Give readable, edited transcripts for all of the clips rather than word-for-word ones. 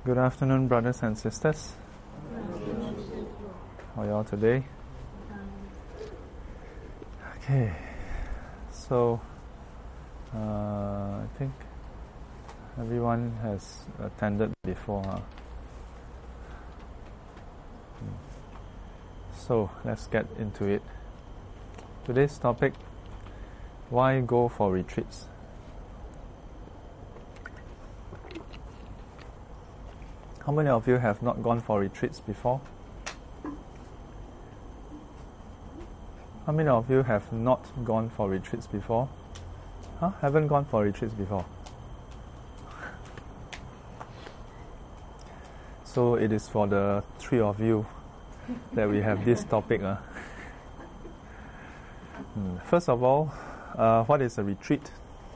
Good afternoon, brothers and sisters. How are you all today? Okay, so I think everyone has attended before, huh? So let's get into it. Today's topic: why go for retreats? How many of you have not gone for retreats before? How many of you have not gone for retreats before? Haven't gone for retreats before. So it is for the three of you that we have this topic. First of all, what is a retreat?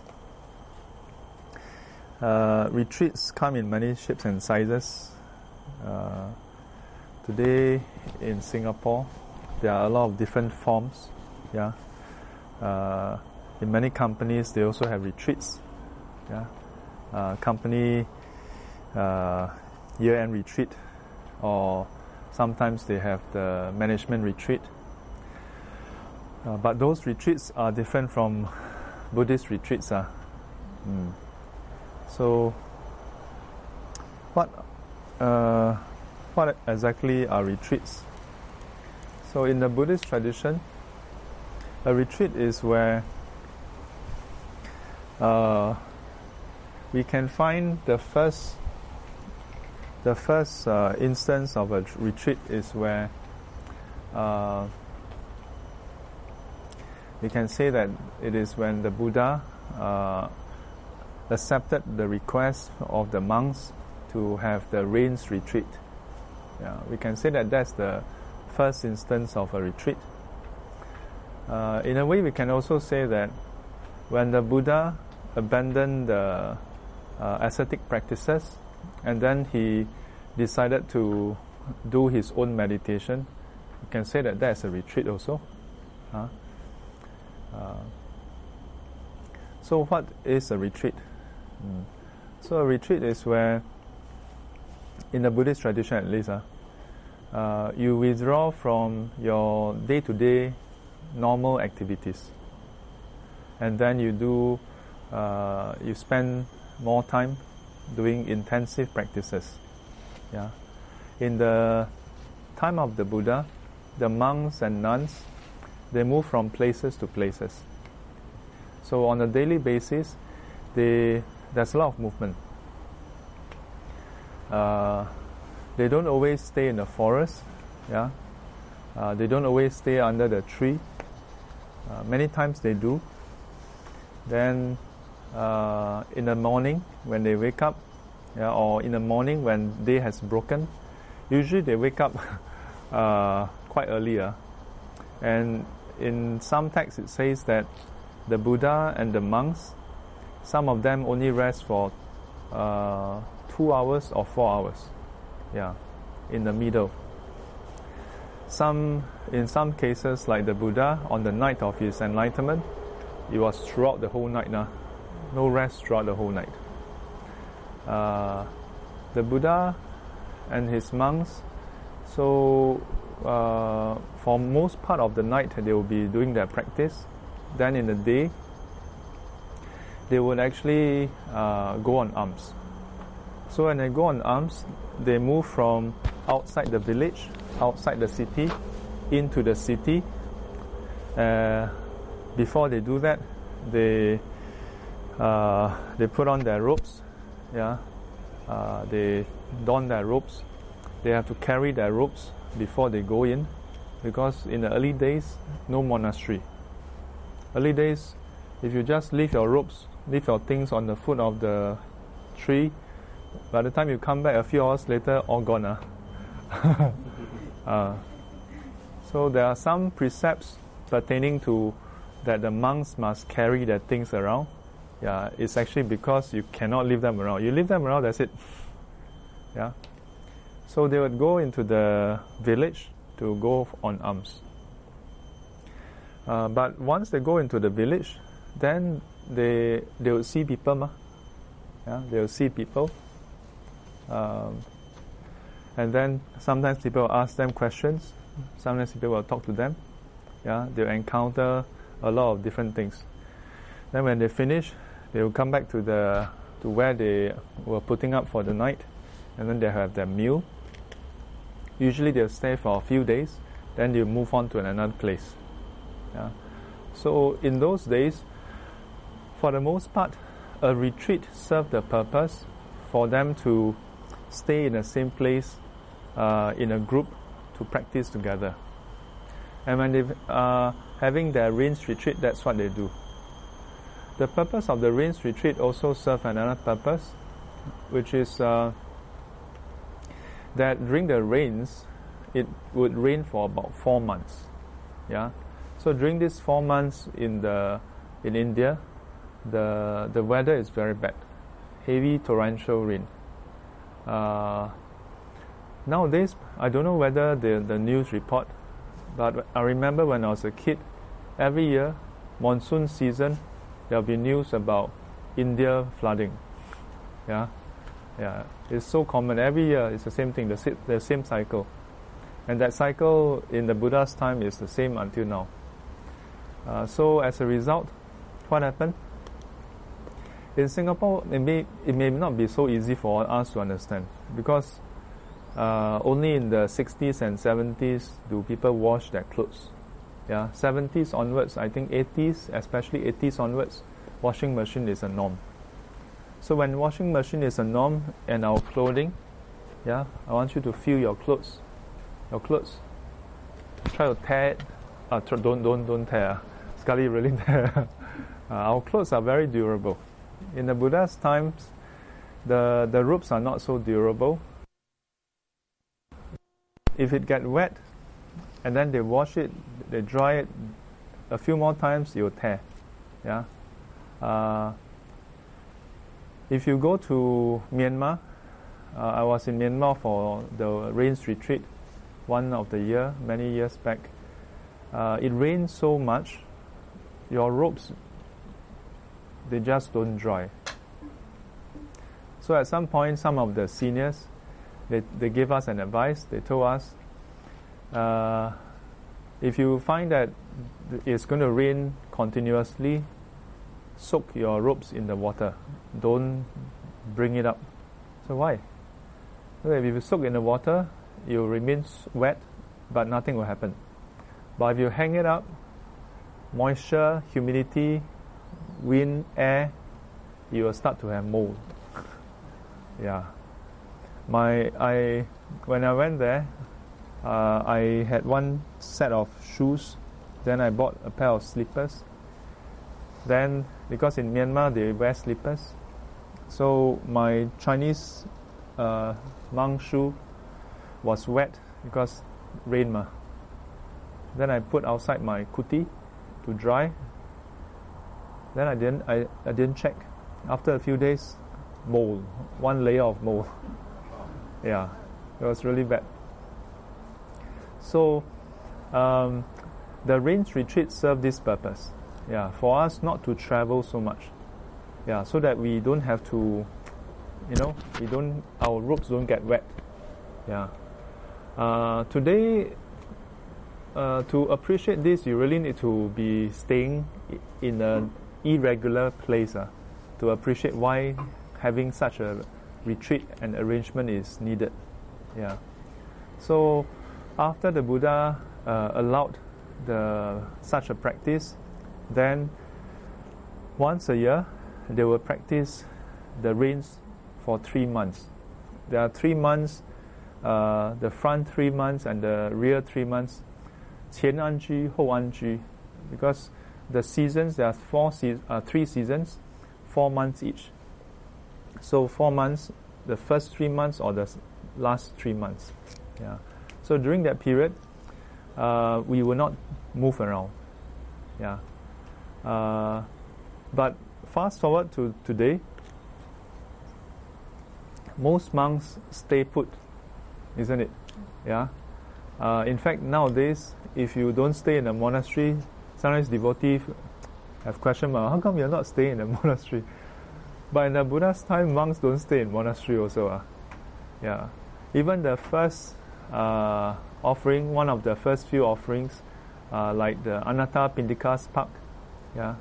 Retreats come in many shapes and sizes. Today in Singapore, there are a lot of different forms. In many companies, they also have retreats. Company year-end retreat, or sometimes they have the management retreat. But those retreats are different from Buddhist retreats. So, what exactly are retreats? So, in the Buddhist tradition, a retreat is where we can find the first instance of a retreat is where we can say that it is when the Buddha accepted the request of the monks to have the rains retreat. We can say that that's the first instance of a retreat. In a way, we can also say that when the Buddha abandoned the ascetic practices and then he decided to do his own meditation, you can say that that's a retreat also. So what is a retreat? So a retreat is where, in the Buddhist tradition at least, you withdraw from your day-to-day normal activities, and then you spend more time doing intensive practices. In the time of the Buddha, the monks and nuns, they move from places to places. So on a daily basis, there's a lot of movement. They don't always stay in the forest. They don't always stay under the tree. Many times they do. Then in the morning when they wake up, or in the morning when day has broken, usually they wake up quite early. And in some texts it says that the Buddha and the monks, some of them only rest for 2 hours or 4 hours. In the middle. In some cases, like the Buddha, on the night of his enlightenment, it was throughout the whole night. No rest throughout the whole night. The Buddha and his monks, so for most part of the night they will be doing their practice. Then in the day, they would actually go on alms. So when they go on alms, they move from outside the village, outside the city, into the city. Before they do that, they put on their robes. They don their robes. They have to carry their robes before they go in, because in the early days, no monastery. Early days, if you just leave your robes, leave your things on the foot of the tree, by the time you come back a few hours later, all gone. So there are some precepts pertaining to that the monks must carry their things around. It's actually because you cannot leave them around. You leave them around, that's it. So they would go into the village to go on alms. But once they go into the village, then they will see people. They will see people. And then sometimes people will ask them questions. Sometimes people will talk to them. Yeah, they'll encounter a lot of different things. Then when they finish, they will come back to where they were putting up for the night, and then they have their meal. Usually they'll stay for a few days, then they'll move on to another place. Yeah. So in those days, for the most part, a retreat served the purpose for them to stay in the same place in a group to practice together. And when they are having their rains retreat, that's what they do. The purpose of the rains retreat also serves another purpose, which is that during the rains, it would rain for about 4 months. Yeah. So during these 4 months in India, the weather is very bad, heavy torrential rain. Nowadays, I don't know whether the news report, but I remember when I was a kid, every year, monsoon season, there'll be news about India flooding. Yeah, it's so common. Every year, it's the same thing, the same cycle. And that cycle in the Buddha's time is the same until now. So as a result, what happened? In Singapore, it may not be so easy for us to understand, because only in the 60s and 70s do people wash their clothes. Yeah, 70s onwards, I think 80s, especially 80s onwards, washing machine is a norm. So when washing machine is a norm and our clothing, yeah, I want you to feel your clothes. Try to tear it. Don't tear. Sekali really tear. Our clothes are very durable. In the Buddha's times, the robes are not so durable. If it gets wet, and then they wash it, they dry it a few more times, it will tear. Yeah. If you go to Myanmar, I was in Myanmar for the rains retreat, one of the year, many years back. It rained so much, your robes, they just don't dry. So at some point, some of the seniors, they gave us an advice. They told us, if you find that it's going to rain continuously, soak your robes in the water. Don't bring it up. So why? Well, if you soak in the water, it will remain wet, but nothing will happen. But if you hang it up, moisture, humidity, wind, air, you will start to have mold. Yeah. When I went there, I had one set of shoes. Then I bought a pair of slippers. Then, because in Myanmar they wear slippers, so my Chinese monk shoe was wet because rain ma. Then I put outside my kuti to dry. Then I didn't check. After a few days, mold, one layer of mold. Yeah, it was really bad. So the rains retreat served this purpose. Yeah, for us not to travel so much. Yeah, so that we don't have to, our robes don't get wet. Yeah. Today, to appreciate this, you really need to be staying in an irregular place to appreciate why having such a retreat and arrangement is needed. Yeah. So after the Buddha allowed such a practice, then once a year they will practice the rains for 3 months. There are 3 months, the front 3 months and the rear 3 months, 前安居, 后安居, because the seasons, there are 3 seasons, 4 months each. So 4 months, the first 3 months or the last 3 months. Yeah. So during that period, we will not move around. Yeah. But fast forward to today, most monks stay put, isn't it? Yeah. In fact, nowadays, if you don't stay in a monastery, sometimes devotees have questioned, how come you're not staying in a monastery? But in the Buddha's time, monks don't stay in monastery also. Yeah, even the first offering, one of the first few offerings, like the Anatta Pindika Spak. Yeah.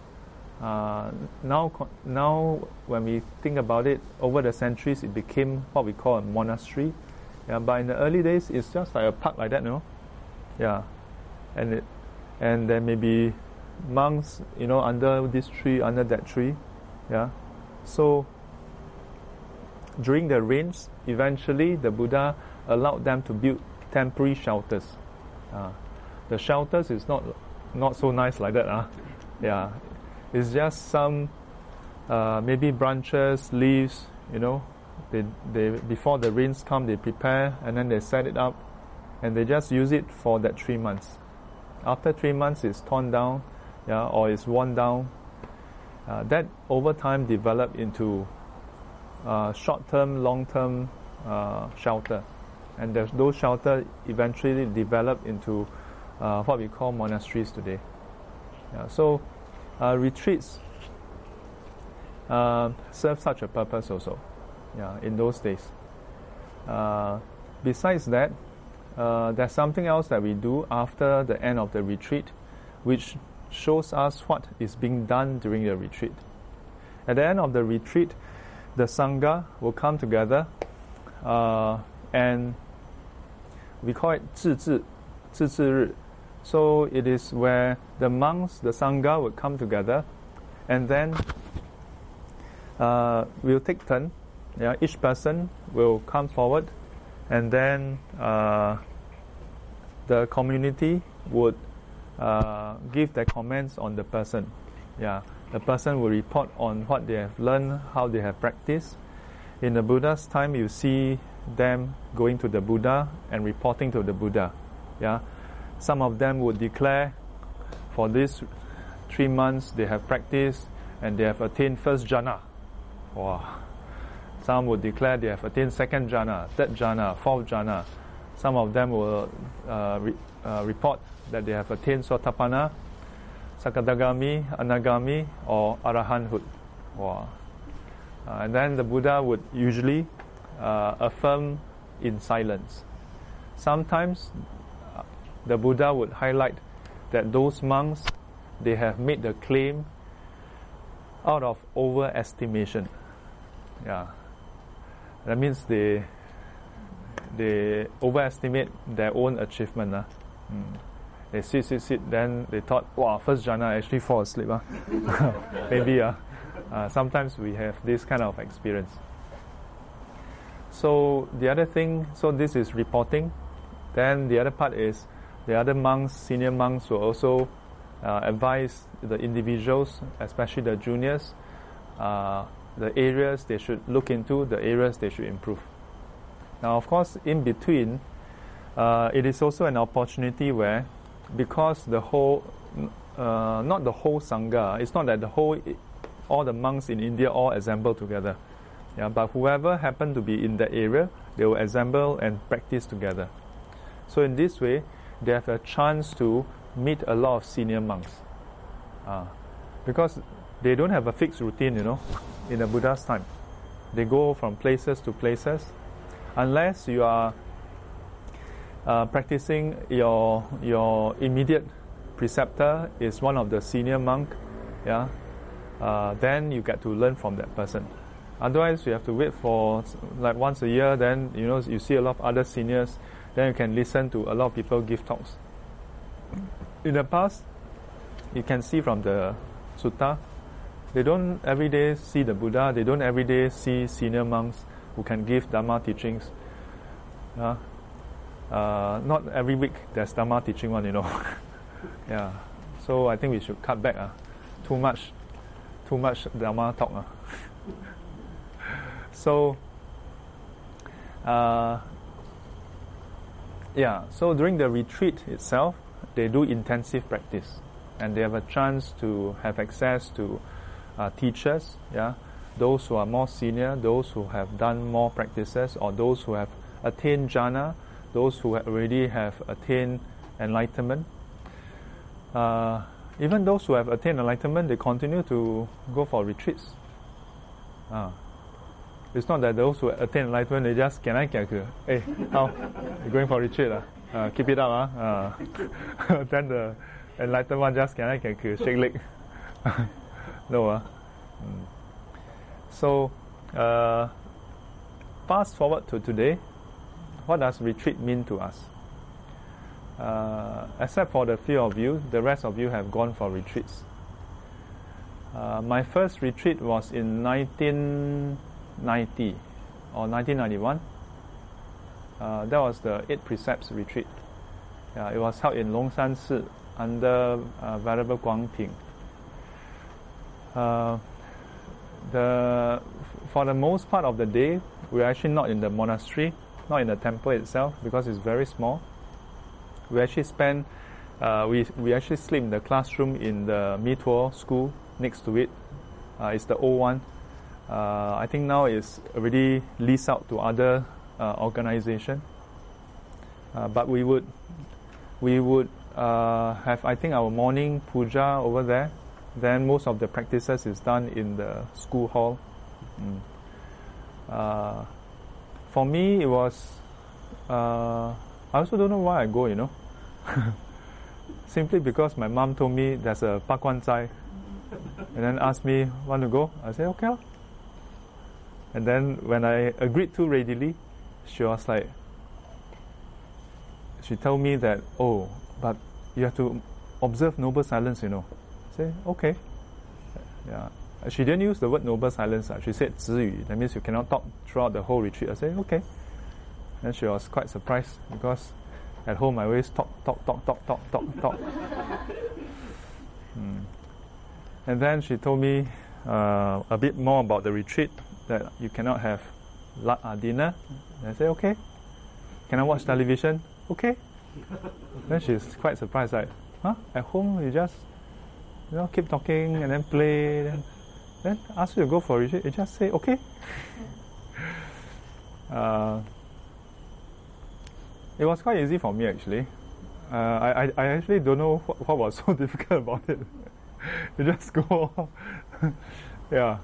Now when we think about it, over the centuries, it became what we call a monastery. Yeah, but in the early days, it's just like a park like that, Yeah, and there may be monks, under this tree, under that tree. Yeah, so during the rains, eventually the Buddha allowed them to build temporary shelters. The shelters is not so nice like that. Yeah, it's just some maybe branches, leaves. They before the rains come, they prepare and then they set it up, and they just use it for that 3 months. After 3 months, it's torn down, or it's worn down. That over time developed into short-term, long-term shelter, and those shelters eventually developed into what we call monasteries today. So retreats serve such a purpose also. In those days. Besides that, there's something else that we do after the end of the retreat, which shows us what is being done during the retreat. At the end of the retreat, the Sangha will come together, and we call it 自治日. So it is where the monks, the Sangha, will come together, and then we'll take turn. Each person will come forward, and then the community would give their comments on the person. The person will report on what they have learned, how they have practiced. In the Buddha's time, you see them going to the Buddha and reporting to the Buddha. Some of them would declare for these 3 months they have practiced and they have attained first jhana. Wow. Some would declare they have attained second jhana, third jhana, fourth jhana. Some of them will report that they have attained Sotapanna, Sakadagami, Anagami, or Arahanthood. Wow. And then the Buddha would usually affirm in silence. Sometimes the Buddha would highlight that those monks, they have made the claim out of overestimation. That means they overestimate their own achievement. They sit, then they thought, wow, first jhana, actually fall asleep. Maybe. Sometimes we have this kind of experience. So the other thing, so this is reporting. Then the other part is the other monks, senior monks, will also advise the individuals, especially the juniors, the areas they should look into, the areas they should improve. Now, of course, in between, it is also an opportunity where, because the whole, not the whole Sangha, it's not that all the monks in India all assemble together. But whoever happened to be in that area, they will assemble and practice together. So in this way, they have a chance to meet a lot of senior monks. Because they don't have a fixed routine, in the Buddha's time. They go from places to places. Unless you are practicing, your immediate preceptor is one of the senior monk, then you get to learn from that person. Otherwise, you have to wait for like once a year, then you see a lot of other seniors, then you can listen to a lot of people give talks. In the past, you can see from the sutta, they don't every day see the Buddha, they don't every day see senior monks who can give Dhamma teachings. Not every week there's Dhamma teaching one, So I think we should cut back. Too much Dhamma talk. So so during the retreat itself, they do intensive practice, and they have a chance to have access to teachers, those who are more senior, those who have done more practices, or those who have attained jhana, those who already have attained enlightenment. Even those who have attained enlightenment, they continue to go for retreats. It's not that those who attain enlightenment, they just, can I get you? Hey, how? You're going for retreat? Keep it up. Then the enlightened one just, can I get you? Shake leg. No. So, fast forward to today, what does retreat mean to us? Except for the few of you, the rest of you have gone for retreats. My first retreat was in 1990 or 1991. That was the 8 Precepts retreat. It was held in Longshan Si under Venerable Guang Ping. For the most part of the day, we were actually not in the monastery, not in the temple itself, because it's very small. We actually spend, we actually sleep in the classroom in the Mituo school next to it. It's the old one. I think now it's already leased out to other organization. But we would have, I think, our morning puja over there. Then most of the practices is done in the school hall. For me, it was, I also don't know why I go, Simply because my mom told me there's a Pakuan Zai, and then asked me, want to go? I said, okay. And then when I agreed to readily, she was like, she told me that, oh, but you have to observe noble silence, I said, okay. Yeah. She didn't use the word noble silence. She said 止语. That means you cannot talk throughout the whole retreat. I said, okay. And she was quite surprised because at home I always talk. And then she told me a bit more about the retreat, that you cannot have dinner. And I said, okay. Can I watch television? Okay. Then she's quite surprised, like, huh? At home you just keep talking and then play, then ask you to go for a retreat, you just say okay. It was quite easy for me actually. I actually don't know what was so difficult about it. You just go. Yeah.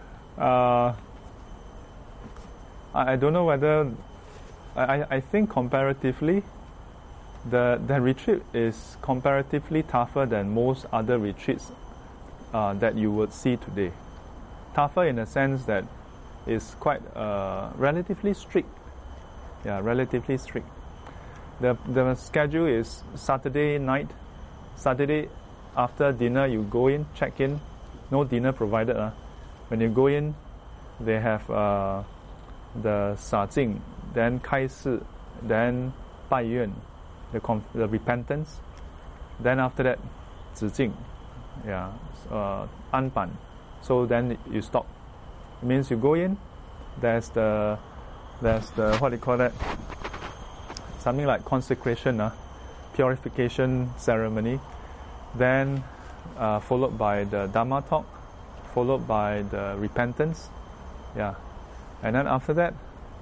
I don't know whether I think comparatively the retreat is comparatively tougher than most other retreats that you would see today. Tougher in the sense that it's quite relatively strict. Yeah, relatively strict. The schedule is Saturday night. Saturday after dinner you go in, check in. No dinner provided. When you go in, they have the 洒净, then 开示, then 拜愿, the repentance. Then after that, 止净, yeah, 安板. So then you stop. It means you go in, there's the what do you call that? Something like consecration, purification ceremony. Then followed by the Dhamma talk, followed by the repentance. Yeah. And then after that,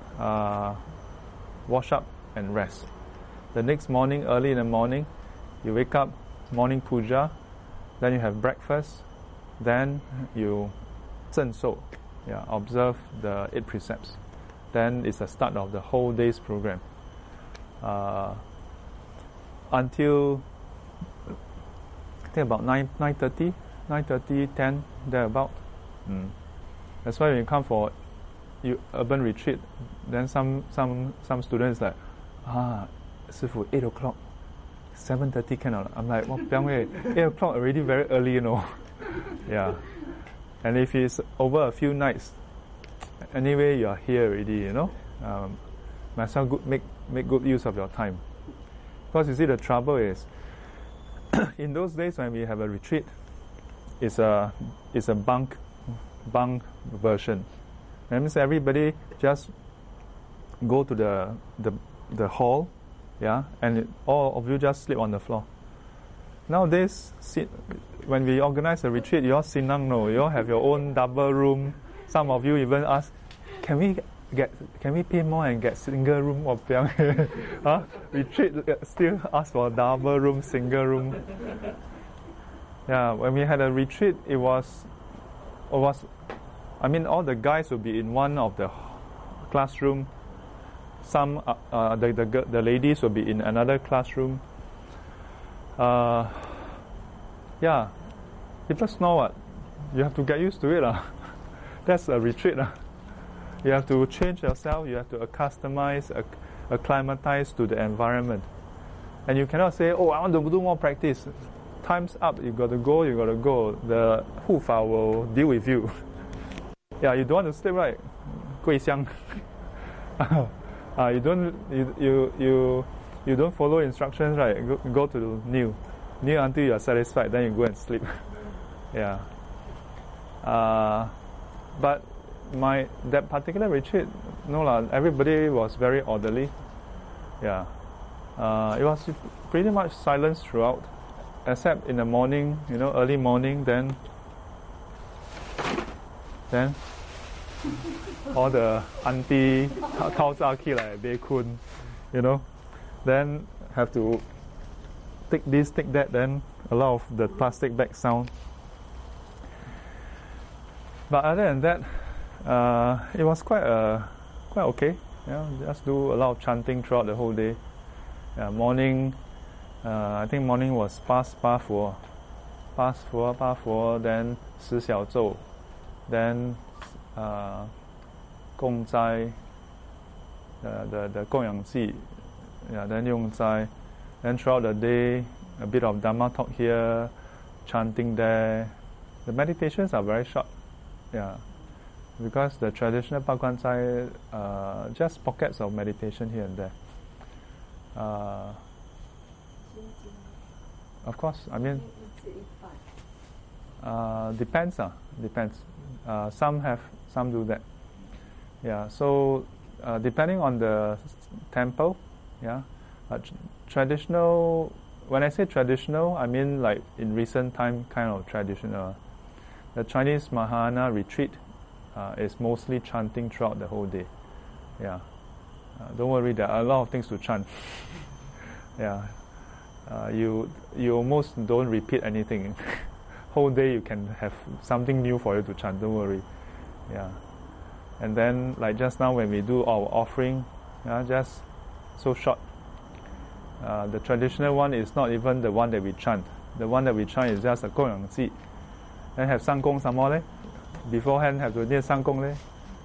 wash up and rest. The next morning, early in the morning, you wake up, morning puja, then you have breakfast, then you 正受, observe the 8 precepts. Then it's the start of the whole day's program. Until I think about 9:30, 10, thereabout. That's why when you come for urban retreat, then some students like, Sifu, 8 o'clock, 7:30 cannot. I'm like, 8 o'clock already very early, Yeah. And if it's over a few nights, anyway you are here already, might as well make good use of your time. Because you see, the trouble is, in those days when we have a retreat, it's a bunk version. That means everybody just go to the hall, and all of you just sleep on the floor. Nowadays, when we organize a retreat, you all sinang you all have your own double room. Some of you even ask, can we pay more and get single room? Retreat still ask for double room, single room. Yeah, when we had a retreat, it was I mean, all the guys will be in one of the classroom. Some the ladies will be in another classroom. Yeah, people snore. What? You have to get used to it, That's a retreat, You have to change yourself. You have to acclimatize to the environment, and you cannot say, "Oh, I want to do more practice." Time's up. You got to go. You got to go. The Hufa will deal with you. Yeah, you don't want to sleep, right? 跪香. You don't follow instructions, right? Go to new until you are satisfied. Then you go and sleep. Yeah. But that particular retreat, no lah. Everybody was very orderly. Yeah. It was pretty much silence throughout, except in the morning. Early morning. Then all the auntie 掏炸起来 beh kun, then have to take this, take that. Then a lot of the plastic bag sound. But other than that, it was quite okay. Just do a lot of chanting throughout the whole day. Morning, I think morning was 八佛, then 十小咒, then 供斋, the 供养祭, then 用斋, then throughout the day, a bit of Dhamma talk here, chanting there. The meditations are very short. Yeah, because the traditional Bhagwan Chai, just pockets of meditation here and there. Of course, I mean, depends. Some do that. Yeah, so depending on the temple, yeah. Traditional. When I say traditional, I mean like in recent time kind of traditional. The Chinese Mahayana retreat is mostly chanting throughout the whole day. Yeah, don't worry, there are a lot of things to chant. Yeah, you almost don't repeat anything. Whole day you can have something new for you to chant. Don't worry. Yeah, and then like just now when we do our offering, just so short. The traditional one is not even the one that we chant. The one that we chant is just a 供养祭. Then have 上供 some more leh. Beforehand have to do 上供leh.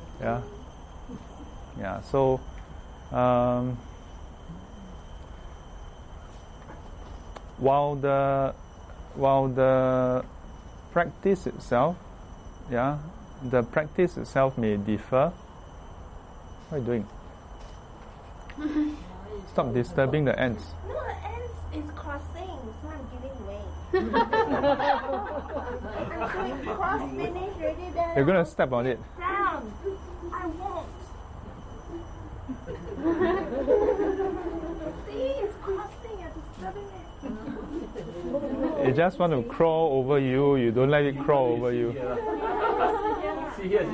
Yeah. So while the practice itself, the practice itself may differ. What are you doing? Stop disturbing the ants. No, the ants is crossing, so I'm giving way. I'm doing cross finish already there. You're gonna step on it. Down. I won't. See, it's crossing. You're disturbing it. It just want to crawl over you. You don't let it crawl over you. See here.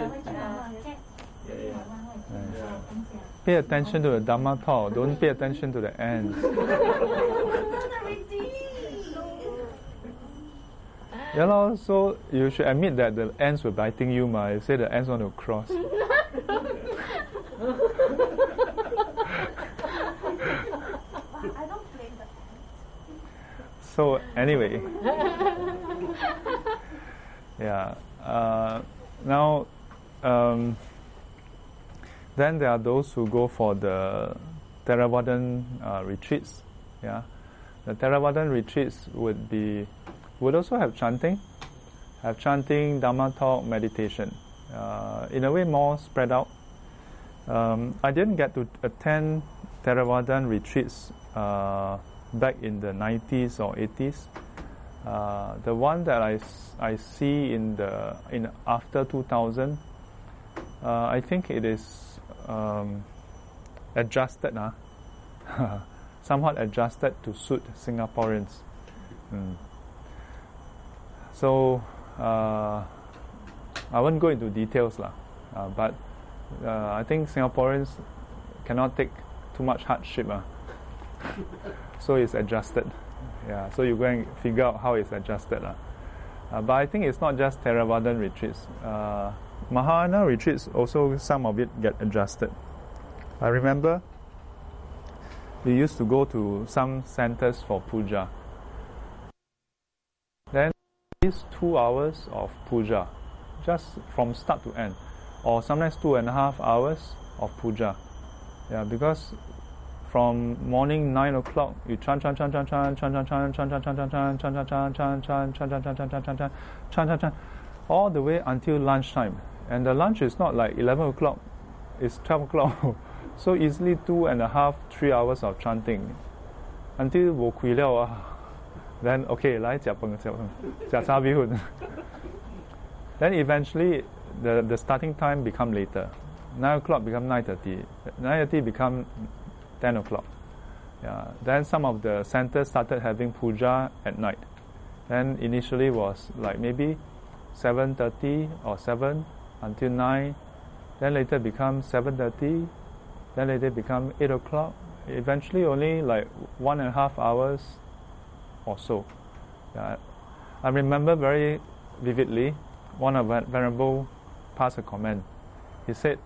Pay attention to the Dhamma talk. Don't pay attention to the ants. So you should admit that the ants were biting you, ma. You say the ants want to cross. I don't blame the ants. So anyway, yeah. Now. Then there are those who go for the Theravadan retreats. Yeah, the Theravadan retreats would also have chanting, Dhamma talk, meditation. In a way, more spread out. I didn't get to attend Theravadan retreats back in the 90s or 80s. The one that I see in after 2000, I think it is. Adjusted, somewhat adjusted to suit Singaporeans. So I won't go into details, but I think Singaporeans cannot take too much hardship. So it's adjusted. Yeah, so you go and figure out how it's adjusted. But I think it's not just Theravadan retreats. Mahayana retreats also, some of it get adjusted. I remember we used to go to some centers for puja. Then these 2 hours of puja, just from start to end, or sometimes 2.5 hours of puja. Yeah, because from morning 9 o'clock you chant, all the way until lunchtime. And the lunch is not like 11 o'clock, it's 12 o'clock. So easily 2.5, 3 hours of chanting. Until 我攰了 then okay, 来吃饭吃叉米粉. Then eventually the starting time become later. 9 o'clock become 9:30. 9:30 become 10 o'clock. Yeah. Then some of the centers started having puja at night. Then initially was like maybe 7:30 or 7 until 9. Then later become 7:30. Then later become 8 o'clock. Eventually only like 1.5 hours or so. Yeah. I remember very vividly, one of Venerable passed a comment. He said,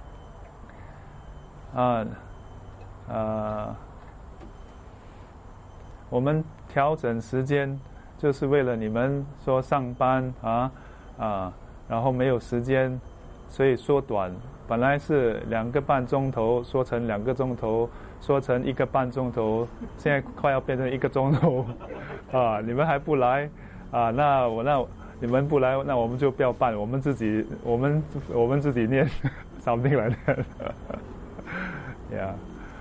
我们调整时间就是为了你们说上班然后没有时间，所以缩短。本来是2个半钟头，缩成2个钟头，缩成1个半钟头，现在快要变成1个钟头你们还不来那你们不来，那我们就不要办，我们自己念something like that. Yeah.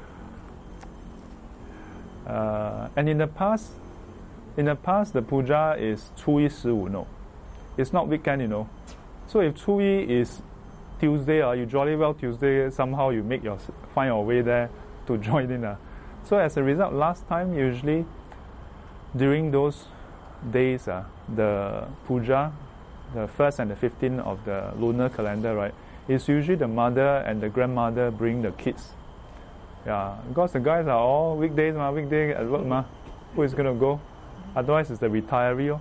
And in the past the puja is 初一15 no. It's not weekend, you know. So if 初一 is Tuesday, you jolly well Tuesday, somehow you find your way there to join in. So as a result, last time usually during those days, the puja, the 1st and the 15th of the lunar calendar, right, it's usually the mother and the grandmother bring the kids. Yeah, because the guys are all weekday at work who is going to go? Otherwise it's the retiree.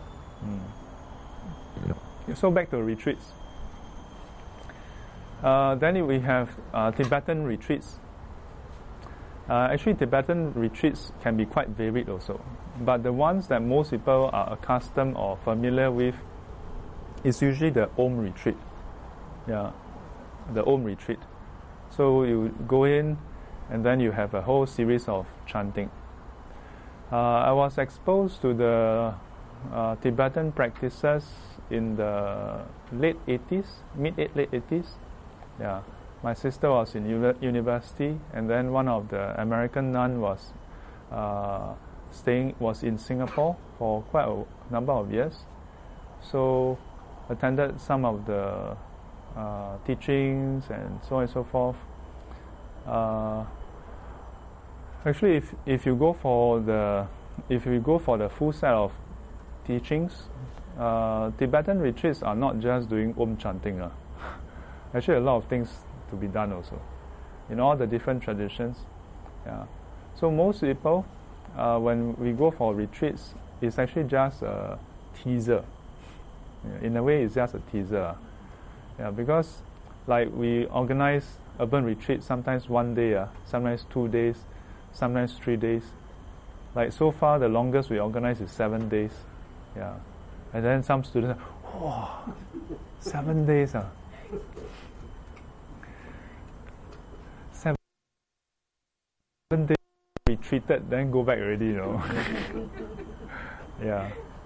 So back to retreats. Then we have Tibetan retreats. Actually, Tibetan retreats can be quite varied also. But the ones that most people are accustomed or familiar with is usually the Om retreat. Yeah, the Om retreat. So you go in and then you have a whole series of chanting. I was exposed to the Tibetan practices in the late 80s, late 80s. Yeah, my sister was in university, and then one of the American nun was in Singapore for quite a number of years. So attended some of the teachings and so on and so forth. Actually, if you go for the full set of teachings, Tibetan retreats are not just doing Om chanting. Actually, a lot of things to be done also in all the different traditions. Yeah. So most people, when we go for retreats, it's actually just a teaser. Yeah, in a way, it's just a teaser. Yeah, because like we organize urban retreats, sometimes 1 day, sometimes 2 days, sometimes 3 days. Like so far, the longest we organize is 7 days. Yeah, and then some students, wow, 7 days. 7 days retreated, then go back already, you know. Yeah.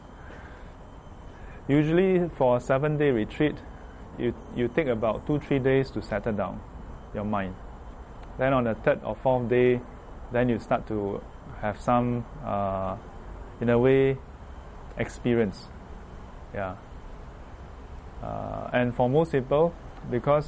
Usually for a 7-day retreat, you take about 2-3 days to settle down your mind. Then on the 3rd or 4th day, then you start to have some, in a way, experience. Yeah. And for most people, because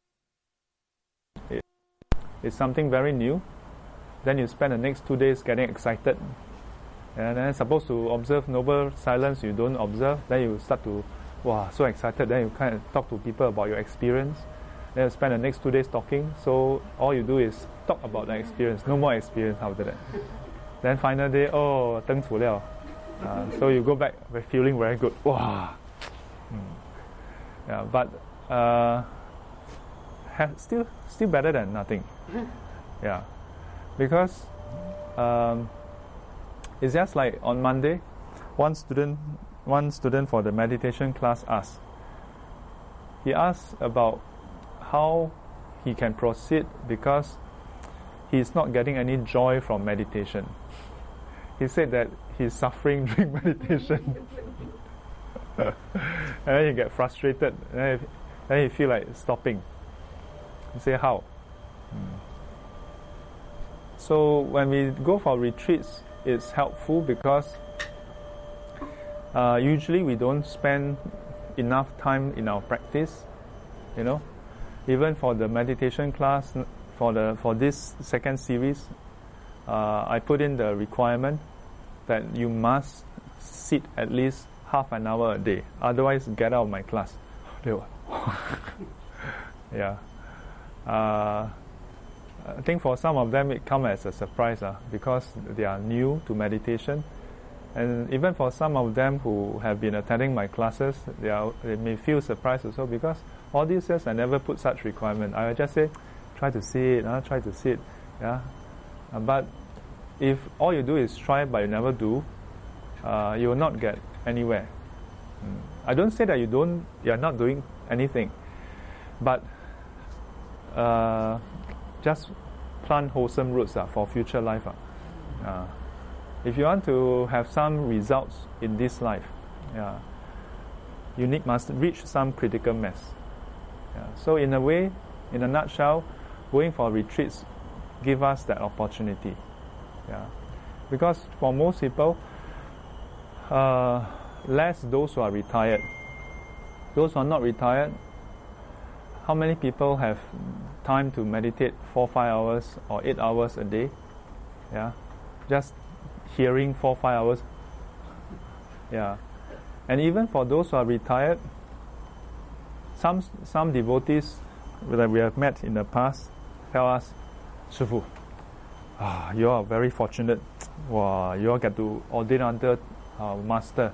it's something very new, then you spend the next 2 days getting excited. And then supposed to observe noble silence, you don't observe. Then you start to, wow, so excited. Then you kind of talk to people about your experience. Then you spend the next 2 days talking. So all you do is talk about the experience. No more experience after that. Then final day, oh, 登处了. So you go back feeling very good. Wow. Yeah, but still better than nothing. Yeah, because it's just like on Monday, one student for the meditation class asked. He asked about how he can proceed because he's not getting any joy from meditation. He said that he's suffering during meditation. And then he get frustrated. And then he feel like stopping. He say, how? So when we go for retreats, it's helpful because usually we don't spend enough time in our practice. You know, even for the meditation class, for this second series, I put in the requirement that you must sit at least half an hour a day. Otherwise, get out of my class. Yeah. I think for some of them it comes as a surprise because they are new to meditation. And even for some of them who have been attending my classes, they may feel surprised also because all these years I never put such requirement. I just say, try to sit. Yeah. But if all you do is try but you never do, you will not get anywhere. I don't say that you are not doing anything, but just plant wholesome roots for future life. If you want to have some results in this life, you must reach some critical mass. So in a way, in a nutshell, going for retreats give us that opportunity. Because for most people, less those who are retired. Those who are not retired, how many people have time to meditate 4-5 hours or 8 hours a day? Just hearing 4-5 hours. And even for those who are retired, some devotees that we have met in the past tell us, Shifu, you are very fortunate. Wow, you all get to ordain under master.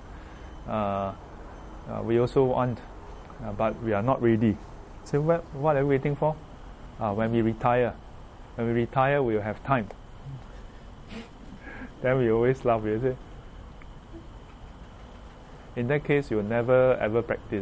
We also want, but we are not ready. So what are we waiting for? When we retire. When we retire, we will have time. Then we always laugh. We say, in that case, you will never ever practice.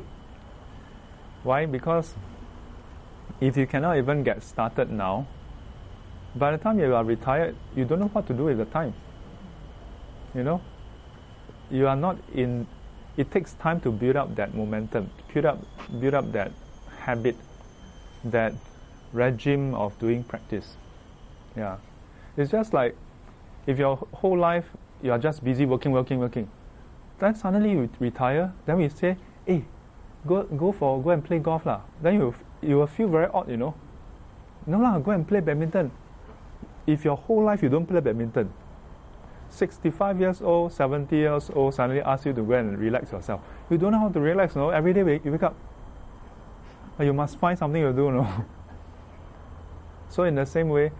Why? Because if you cannot even get started now, by the time you are retired, you don't know what to do with the time. You know? You are not in... It takes time to build up that momentum, build up that habit, that regime of doing practice. It's just like if your whole life you are just busy working, then suddenly you retire, then we say, hey, go and play golf lah. Then you will feel very odd, you know. No lah, go and play badminton. If your whole life you don't play badminton, 65 years old, 70 years old, suddenly ask you to go and relax yourself. You don't know how to relax, no? Every day you wake up. You must find something to do, no? So in the same way,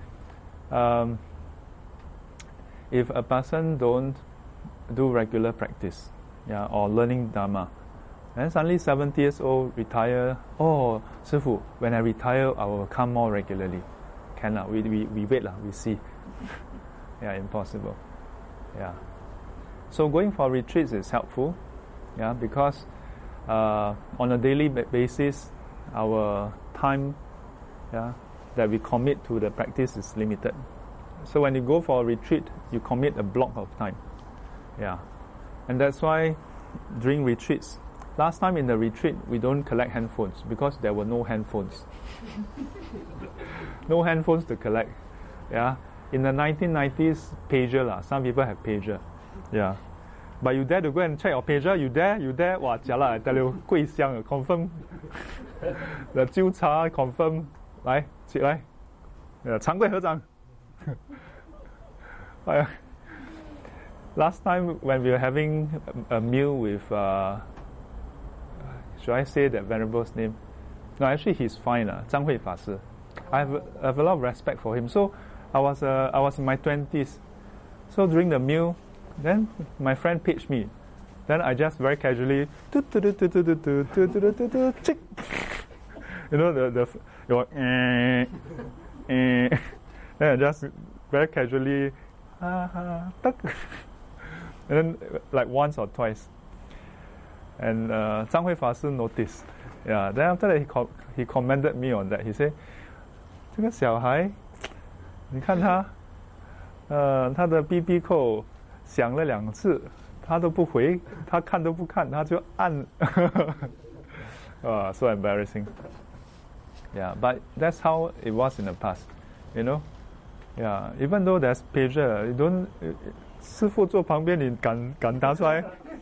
if a person don't do regular practice, or learning Dharma, and suddenly 70 years old, retire, oh, Sifu, when I retire, I will come more regularly. Cannot, we wait, we see. Impossible. So going for retreats is helpful, because on a daily basis, our time that we commit to the practice is limited. So when you go for a retreat, you commit a block of time. And that's why during retreats, last time in the retreat, we don't collect handphones because there were no handphones. No handphones to collect. In the 1990s, pager some people have pager. But you dare to go and check your pager? You dare? Wow, jialat, I tell you, 跪香 confirm. The 纠察 confirm. 来，起来。长跪合掌。Last time when we were having a meal with, should I say that Venerable's name? No, actually he's fine, Zhang Hui Fa Shi. I have a lot of respect for him. So I was in my 20s. So during the meal, then my friend paged me. Then I just very casually, chick. You know, then I just very casually, tuck. And then like once or twice. And Zhang Hui Fa Si noticed. Yeah. Then after that he commended me on that. He said, 这个小孩，你看他，他的 BB 扣响了2次，他都不回，他看都不看，他就按。So embarrassing. Yeah, but that's how it was in the past, you know. Yeah, even though there's pager, you don't. 师父坐旁边，你敢答出来？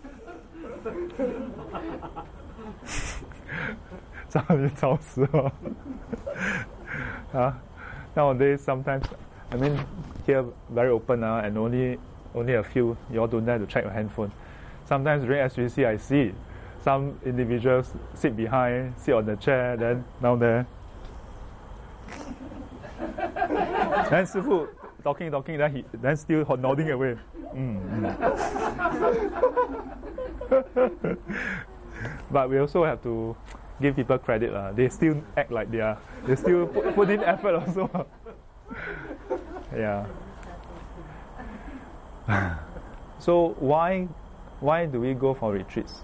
吵死我！Nowadays sometimes, I mean, here very open and only a few. You all don't dare to check your handphone. Sometimes during SGC, I see some individuals sit on the chair, then down there. Then 师父 talking, then still nodding away. But we also have to give people credit. They still act like they still put in effort also. Yeah. So why do we go for retreats?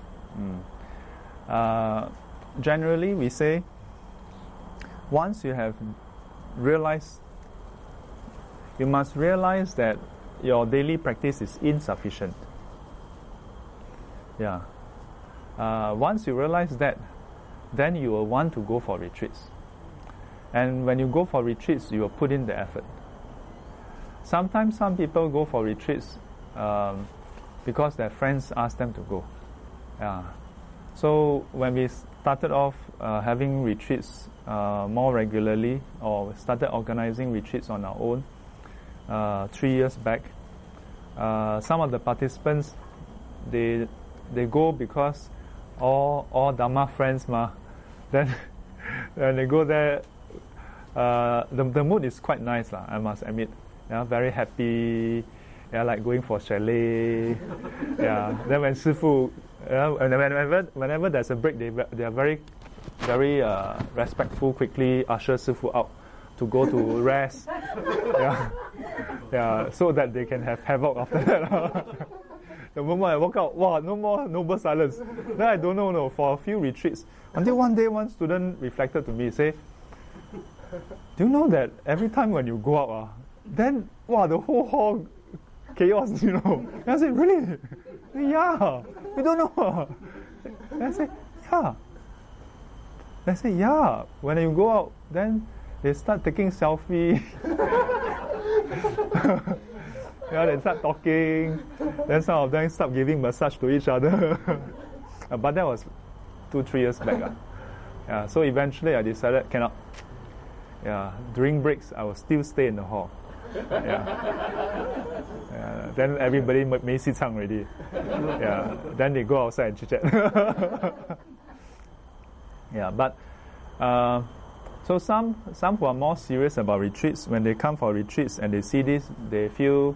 Generally, we say once you have realized, you must realize that your daily practice is insufficient. Yeah. Once you realize that, then you will want to go for retreats. And when you go for retreats, you will put in the effort. Sometimes some people go for retreats because their friends ask them to go. Yeah. So when we started off having retreats more regularly, or started organizing retreats on our own 3 years back, some of the participants, they go because all Dhamma friends ma. Then when they go there, the mood is quite nice lah, I must admit. Yeah, very happy. Yeah, like going for chalet. Yeah. Then when Shifu, whenever there's a break, they are very respectful. Quickly usher Shifu out to go to rest. Yeah. Yeah. So that they can have havoc after that. The moment I walk out, wow, no more noble silence. Then I don't know, for a few retreats. Until one day, one student reflected to me, say, do you know that every time when you go out, then, wow, the whole hall chaos, you know. And I said, really? Yeah. You don't know? And I said, yeah. I said, yeah. When you go out, then they start taking selfie. Yeah, they start talking. Then some of them start giving massage to each other. But that was 2-3 years back. Yeah, so eventually I decided cannot. Yeah, during breaks I will still stay in the hall. Yeah. Then everybody may sit down already. Yeah. Then they go outside and chit chat. Yeah, but so some who are more serious about retreats, when they come for retreats and they see this, they feel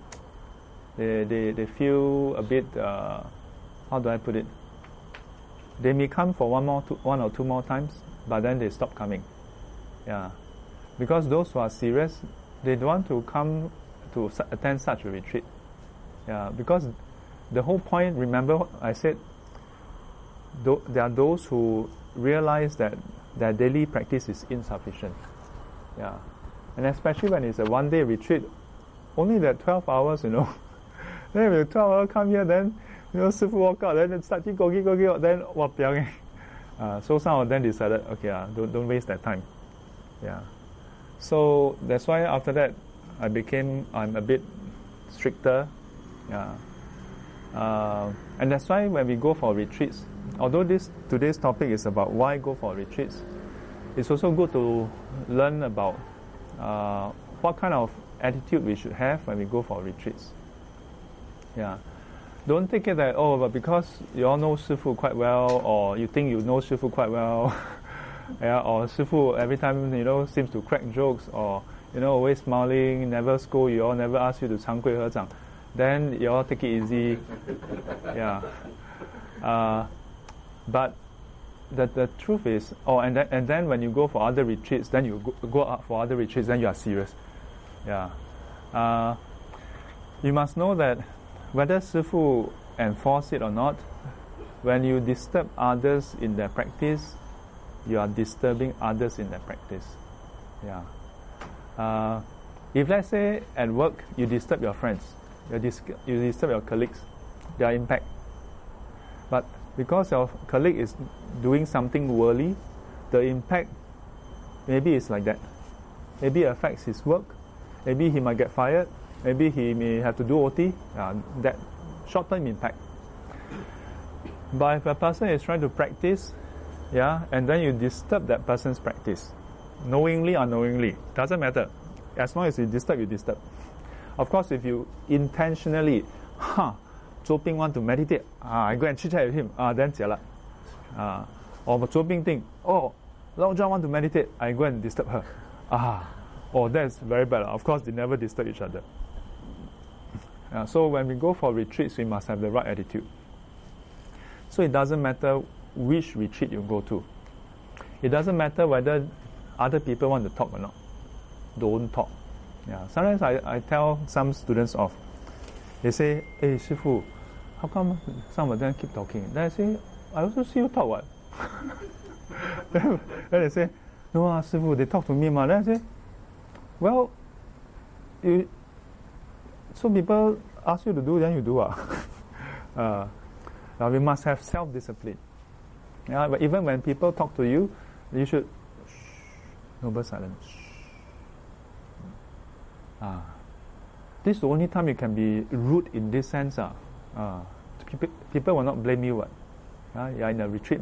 a bit how do I put it? They may come for one or two more times, but then they stop coming. Yeah, because those who are serious, they don't want to come to attend such a retreat. Yeah, because the whole point, remember I said, there are those who realize that their daily practice is insufficient. Yeah, and especially when it's a one-day retreat, only that 12 hours, you know. Then when 12 hours come here, then Sifu walk out, then start to go, then wapiang. So some of them decided, okay, don't waste that time. Yeah. So that's why after that, I'm a bit stricter. Yeah. And that's why when we go for retreats, although today's topic is about why go for retreats, it's also good to learn about what kind of attitude we should have when we go for retreats. Yeah. Don't take it that, but because you all know Shifu quite well, or you think you know Shifu quite well, yeah, or Shifu every time, seems to crack jokes, or, always smiling, never scold you all, never ask you to 长跪合掌, then you all take it easy. Yeah. But the truth is, and then when you go for other retreats, then you go out for other retreats, then you are serious. Yeah. You must know that whether Sifu enforce it or not, when you disturb others in their practice, you are disturbing others in their practice. Yeah. If let's say at work you disturb your friends, you disturb your colleagues, their impact. But because your colleague is doing something worldly, the impact maybe is like that. Maybe it affects his work. Maybe he might get fired. Maybe he may have to do OT. That short-term impact. But if a person is trying to practice, and then you disturb that person's practice, knowingly or unknowingly, doesn't matter. As long as you disturb. Of course, if you intentionally, Zhou Bing want to meditate, I go and chit-chat with him, then jialat. Or Zhou Bing think, Lao Zhang want to meditate, I go and disturb her. That's very bad. Of course, they never disturb each other. So when we go for retreats, we must have the right attitude. So it doesn't matter which retreat you go to. It doesn't matter whether other people want to talk or not. Don't talk. Sometimes I tell some students off. They say, "Hey, Shifu, how come some of them keep talking?" Then I say, "I also see you talk, what?" Then they say, "No, Shifu, they talk to me, ma." Then I say, "Well, so people ask you to do, then you do, Now we must have self-discipline. But even when people talk to you, you should noble silence. This is the only time you can be rude in this sense. People will not blame you. You are in a retreat,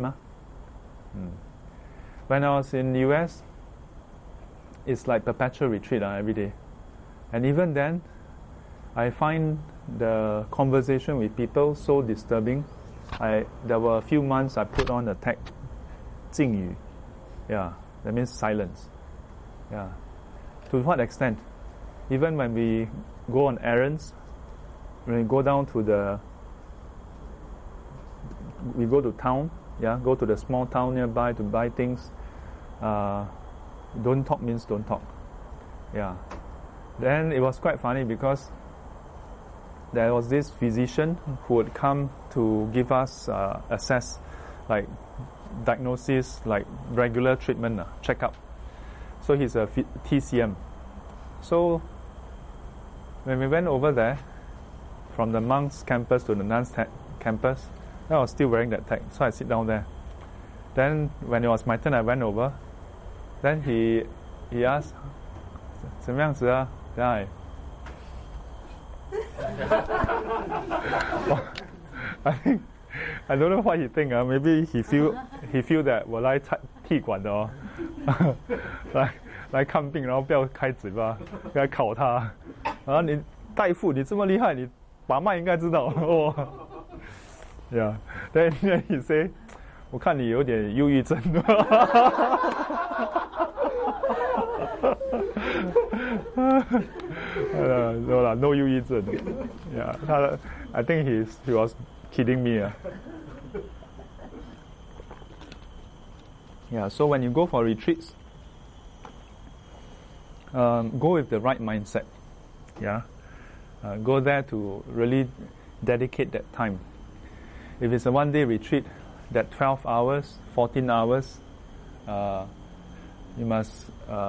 When I was in the US, it's like perpetual retreat every day. And even then, I find the conversation with people so disturbing. There were a few months I put on the tag 静语. That means silence. To what extent? Even when we go on errands, when we go down to we go to town, go to the small town nearby to buy things. Don't talk means don't talk. Then it was quite funny because there was this physician who would come to give us assess, like diagnosis, like regular treatment, checkup. So he's a TCM. So when we went over there, from the monks' campus to the nuns' campus, I was still wearing that tag. So I sit down there. Then when it was my turn, I went over. Then he asked, 怎么样子啊? Then I don't know what he think. Maybe he feel that 我来踢馆的哦，来看病，然后不要开嘴巴，不要考他。然后你大夫，你这么厉害，你把脉应该知道哦。Then he say， 我看你有点忧郁症。No 忧郁症。I think he was kidding me. So when you go for retreats, go with the right mindset. Go there to really dedicate that time. If it's a one-day retreat, that 12 hours, 14 hours, you must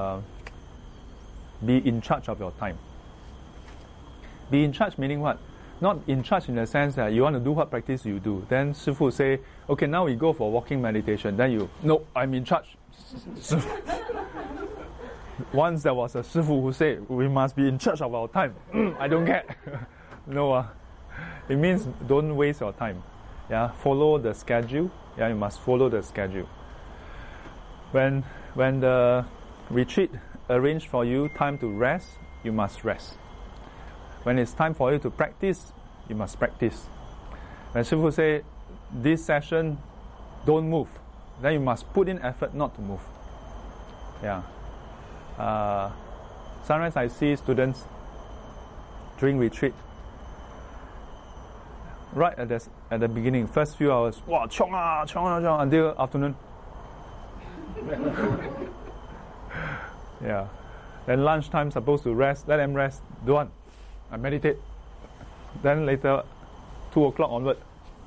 be in charge of your time. Be in charge meaning what? Not in charge in the sense that you want to do what practice you do. Then Shifu say, okay, now we go for walking meditation. Then no, I'm in charge. Once there was a Shifu who said, we must be in charge of our time. I don't get. No, it means don't waste your time. Follow the schedule. You must follow the schedule. When the retreat arranged for you time to rest, you must rest. When it's time for you to practice, you must practice. When Shifu say, this session, don't move, then you must put in effort not to move. Sometimes I see students during retreat, right at the beginning, first few hours, wow, chiong until afternoon. Yeah. Then lunchtime supposed to rest, let them rest, don't want. I meditate. Then later, 2 o'clock onward.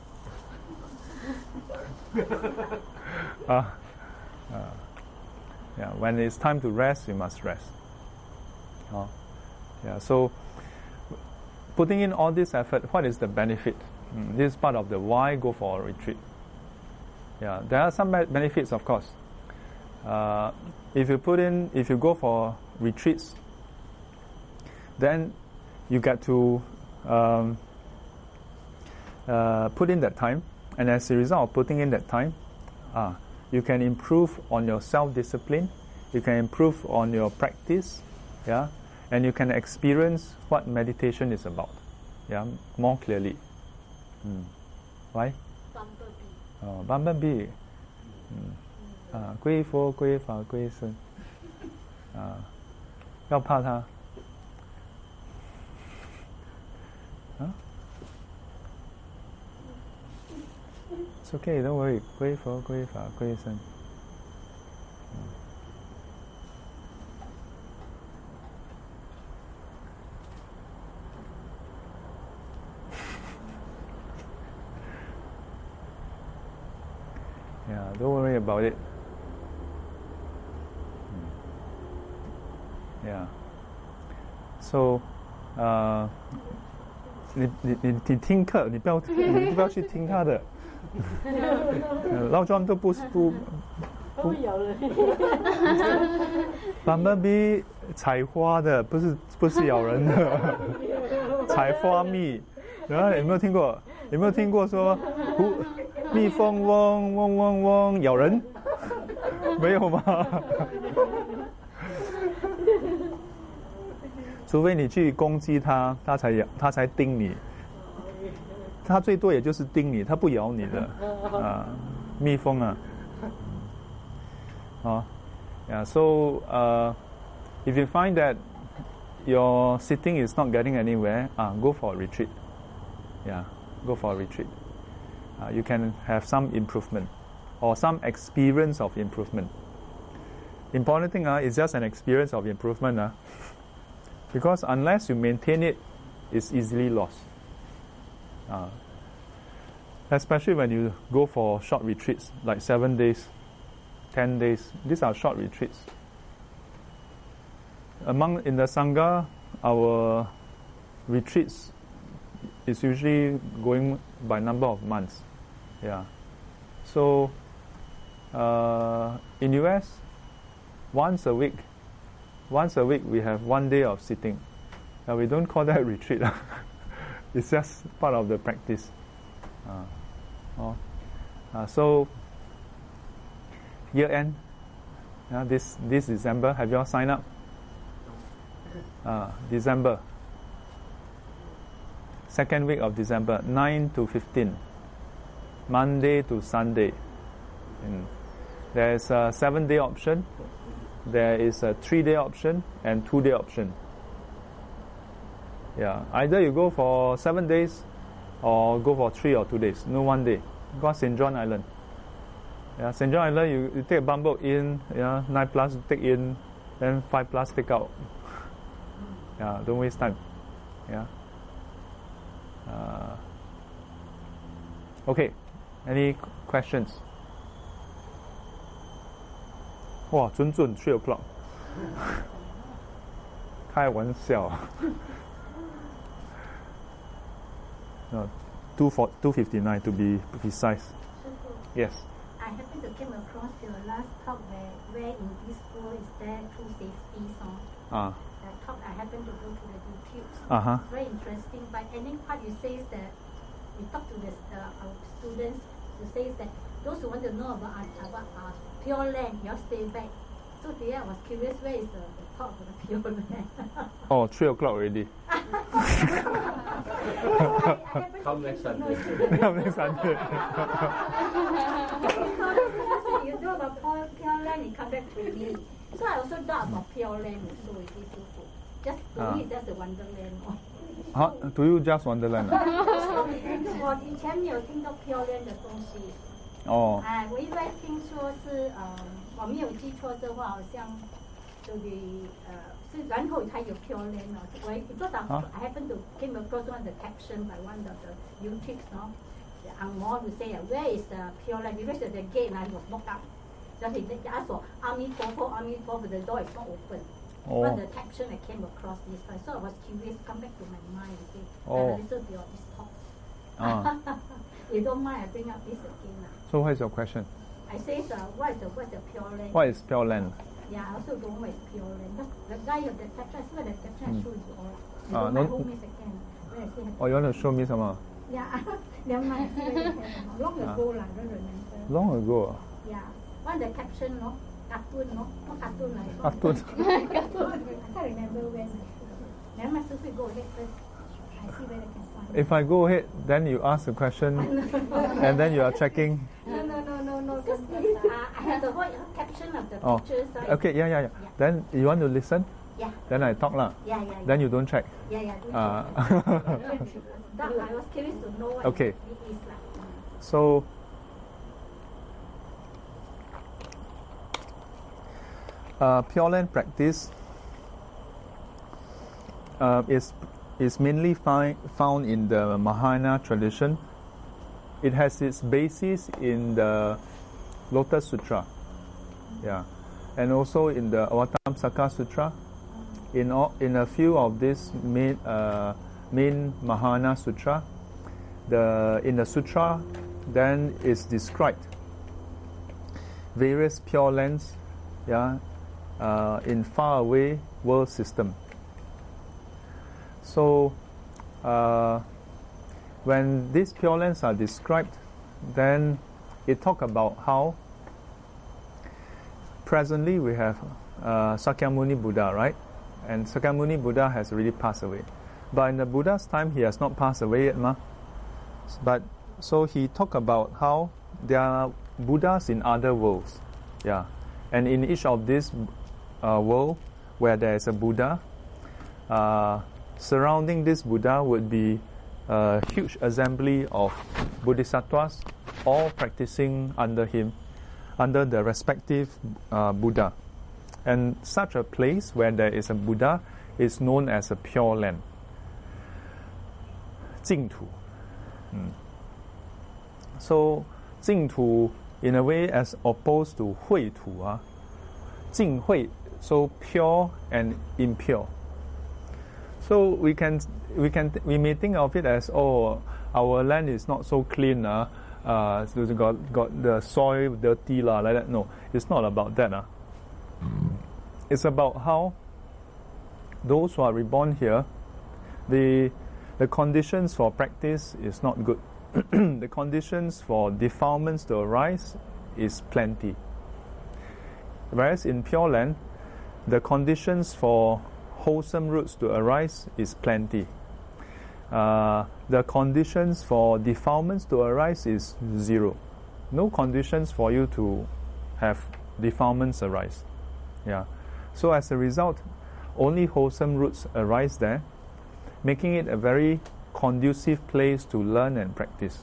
Yeah, when it's time to rest, you must rest. Yeah, so putting in all this effort, what is the benefit? This is part of the why go for a retreat. Yeah, there are some benefits, of course. If you go for retreats, then you get to put in that time, and as a result of putting in that time, you can improve on your self-discipline, you can improve on your practice, yeah, and you can experience what meditation is about, yeah, more clearly. Why? Bumblebee. Bumblebee. 归佛归法归僧，要怕它。It's okay, don't worry. 归佛归法归僧。Yeah, don't worry about it. Yeah. So, 你听课，你不要去听他的。老庄都不咬人。 Bumblebee 采花的，不是咬人的，采花蜜。然后有没有听过？有没有听过说蜜蜂嗡嗡嗡嗡咬人？没有吗？除非你去攻击它，它才叮你。它最多也就是叮你，它不咬你的蜜蜂啊。Yeah. So if you find that your sitting is not getting anywhere, go for a retreat. Yeah, go for a retreat. You can have some improvement or some experience of improvement. Important thing is just an experience of improvement. Because unless you maintain it, it's easily lost. Especially when you go for short retreats, like 7 days, 10 days. These are short retreats. In the Sangha, our retreats is usually going by number of months. Yeah. So, in US, once a week we have 1 day of sitting. We don't call that retreat. It's just part of the practice. So, year end, this December, have you all signed up? December. 2nd week of December, 9 to 15. Monday to Sunday. There's a 7-day option. There is a 3-day option and 2-day option. Yeah, either you go for 7 days or go for 3 or 2 days. No 1 day. Go St. John Island. Yeah, St. John Island, you take a bumboat in, 9 plus take in, then 5 plus take out. Yeah, don't waste time. Yeah. Okay, any questions? 哇，准 3 o'clock. 开玩笑。No, 2:59 to be precise. Yes. I happened to came across your last talk where in this school is there true safety song. That talk I happened to go to the YouTube. Very interesting. But any part you say that we talk to our students who says that those who want to know about our pure land, you all stay back. So today I was curious, where is the talk about the pure land? 3 o'clock already. Come next Sunday. Come next Sunday. You know about pure land, you come back to me. So I also thought about pure land also. Just to me, that's a wonderland. Do you just Wonderland? 我以前没有听到 Pure Land 的东西。 哦。 我意外听说是我没有记错的话，好像是然后才有 Pure Land 哦。because I happen to came across one of the caption by one of the YouTubes, no, the Angmo to say where is the Pure Land? Because at the gate, I was locked up. Just he asked for Army Popo, but the door is not open. Oh. But the caption I came across this one, so I was curious, come back to my mind, okay, and listen to your this talk. You don't mind I bring up this again? So what is your question? I say, what is the Pure Land? What is Pure Land? Yeah, I also don't know what is Pure Land. The guy of the caption, I see what the caption I show you all. You don't mind, hold me a second. Where I see you want to show me some? Yeah, never mind. Long ago, I don't remember. Long ago? Yeah. One the caption, no? Cartoon, no? Not cartoon, like cartoon. I can't remember when. Never mind, so go ahead first. I see where I can find. If I go ahead, then you ask the question, and then you are checking. No. Because I have the whole caption of the pictures. Okay, yeah. Then you want to listen? Yeah. Then I talk lah. Yeah. Then you don't check. Yeah. I was curious to know what okay. It is like. So. Pure Land practice is mainly found in the Mahayana tradition. It has its basis in the Lotus Sutra, and also in the Avatamsaka Sutra. In a few of these main Mahayana Sutra, in the Sutra, then is described various Pure Lands, in faraway world system. So when these Pure Lands are described, then it talk about how presently we have Sakyamuni Buddha, right? And Sakyamuni Buddha has already passed away. But in the Buddha's time, he has not passed away yet, But so he talk about how there are Buddhas in other worlds, and in each of these world where there is a Buddha, surrounding this Buddha would be a huge assembly of Bodhisattvas, all practicing under him, under the respective Buddha. And such a place where there is a Buddha is known as a Pure Land. 净土. So 净土, in a way, as opposed to 秽土, 净秽, so pure and impure. So we may think of it as, our land is not so clean, so got the soil dirty like that. No, it's not about that. It's about how those who are reborn here, the conditions for practice is not good. The conditions for defilements to arise is plenty. Whereas in Pure Land, the conditions for wholesome roots to arise is plenty. The conditions for defilements to arise is zero. No conditions for you to have defilements arise. So as a result, only wholesome roots arise there, making it a very conducive place to learn and practice.